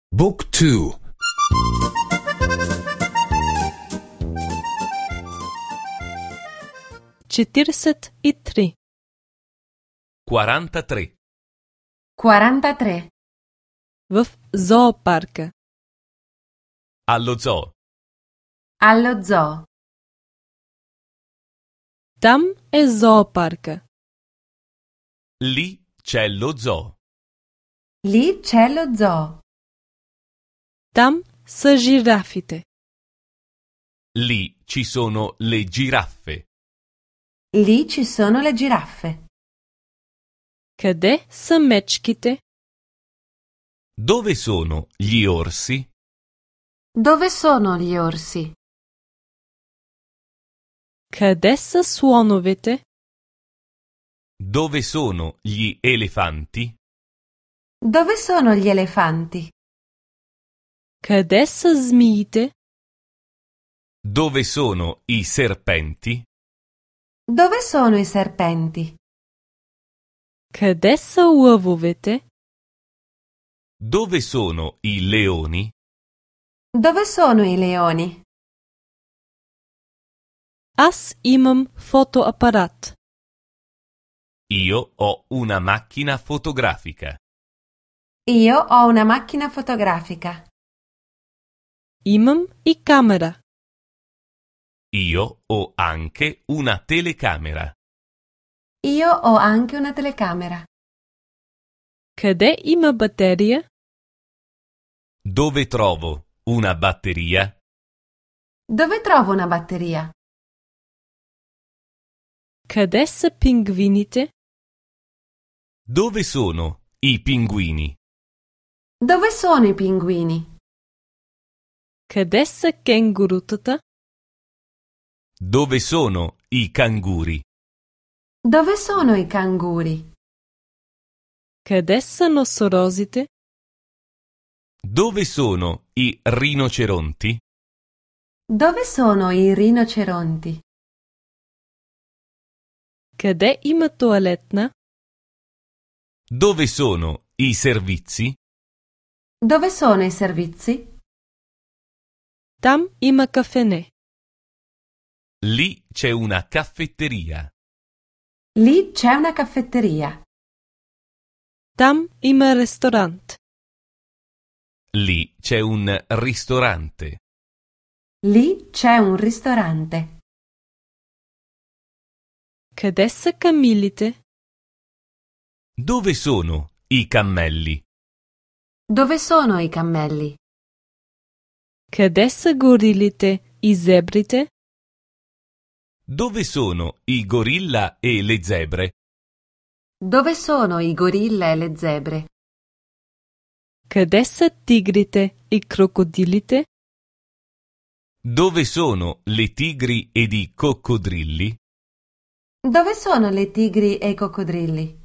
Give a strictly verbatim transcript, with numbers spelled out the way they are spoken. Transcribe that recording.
Book two. четиридесет и три. quarantatré. quarantatré. В зоопарка. Allo zoo. Allo zoo. Там е зоопарка. Lì c'è lo zoo. Lì c'è lo zoo. Там са жирафите. Lì ci sono le giraffe. Lì ci sono le giraffe. Къде са мечките? Dove sono gli orsi? Dove sono gli orsi? Къде са слоновете? Dove sono gli elefanti? Dove sono gli elefanti? Къде са змиите? Dove sono i serpenti? Dove sono i serpenti? Къде са лъвовете? Dove sono i leoni? Dove sono i leoni? Аз имам фотоапарат. Io ho una macchina fotografica. Io ho una macchina fotografica. Имам и камера. Io ho anche una telecamera. Io ho anche una telecamera. Къде има батерия? Dove trovo una batteria? Dove trovo una batteria? Къде са пингвините? Dove sono i pinguini? Dove sono i pinguini? Къде са кенгурутата? Dove sono i canguri? Dove sono i canguri? Къде са носорозите? Dove sono i rinoceronti? Dove sono i rinoceronti? Къде има тоалетна? Dove sono i servizi? Dove sono i servizi? Там има кафене. Lì c'è una caffetteria. Lì c'è una caffetteria. Там има ресторант. Lì c'è un ristorante. Lì c'è un ristorante. Къде са камилите? Dove sono i cammelli? Dove sono i cammelli? Къде са горилите и зебрите? Dove sono i gorilla e le zebre? Dove sono i gorilla e le zebre? Къде са тигрите и крокодилите? Dove sono le tigri ed i coccodrilli? Dove sono le tigri e i coccodrilli?